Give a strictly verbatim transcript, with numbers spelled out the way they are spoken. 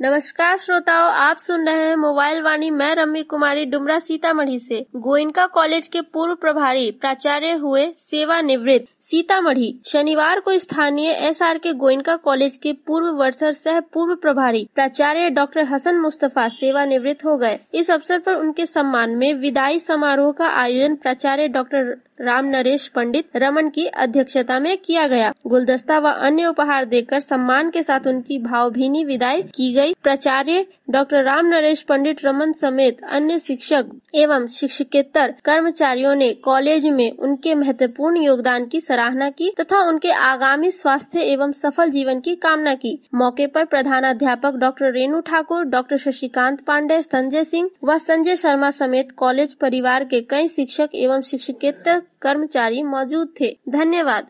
नमस्कार श्रोताओं, आप सुन रहे हैं मोबाइल वाणी। मैं रम्मी कुमारी डुमरा सीतामढ़ी से। गोयनका कॉलेज के पूर्व प्रभारी प्राचार्य हुए सेवानिवृत्त। सीतामढ़ी, शनिवार को स्थानीय एस आर के गोयनका कॉलेज के पूर्व वर्षर सह पूर्व प्रभारी प्राचार्य डॉक्टर हसन मुस्तफा सेवानिवृत्त हो गए। इस अवसर पर उनके सम्मान में विदाई समारोह का आयोजन प्राचार्य डॉक्टर राम नरेश पंडित रमन की अध्यक्षता में किया गया। गुलदस्ता व अन्य उपहार देकर सम्मान के साथ उनकी भावभीनी विदाई की गई। प्राचार्य डॉक्टर राम नरेश पंडित रमन समेत अन्य शिक्षक एवं शिक्षकेतर कर्मचारियों ने कॉलेज में उनके महत्वपूर्ण योगदान की सराहना की तथा उनके आगामी स्वास्थ्य एवं सफल जीवन की कामना की। मौके पर प्रधानाध्यापक डॉक्टर रेणु ठाकुर, डॉक्टर शशिकांत पांडे, संजय सिंह व संजय शर्मा समेत कॉलेज परिवार के कई शिक्षक एवं शिक्षकेतर कर्मचारी मौजूद थे। धन्यवाद।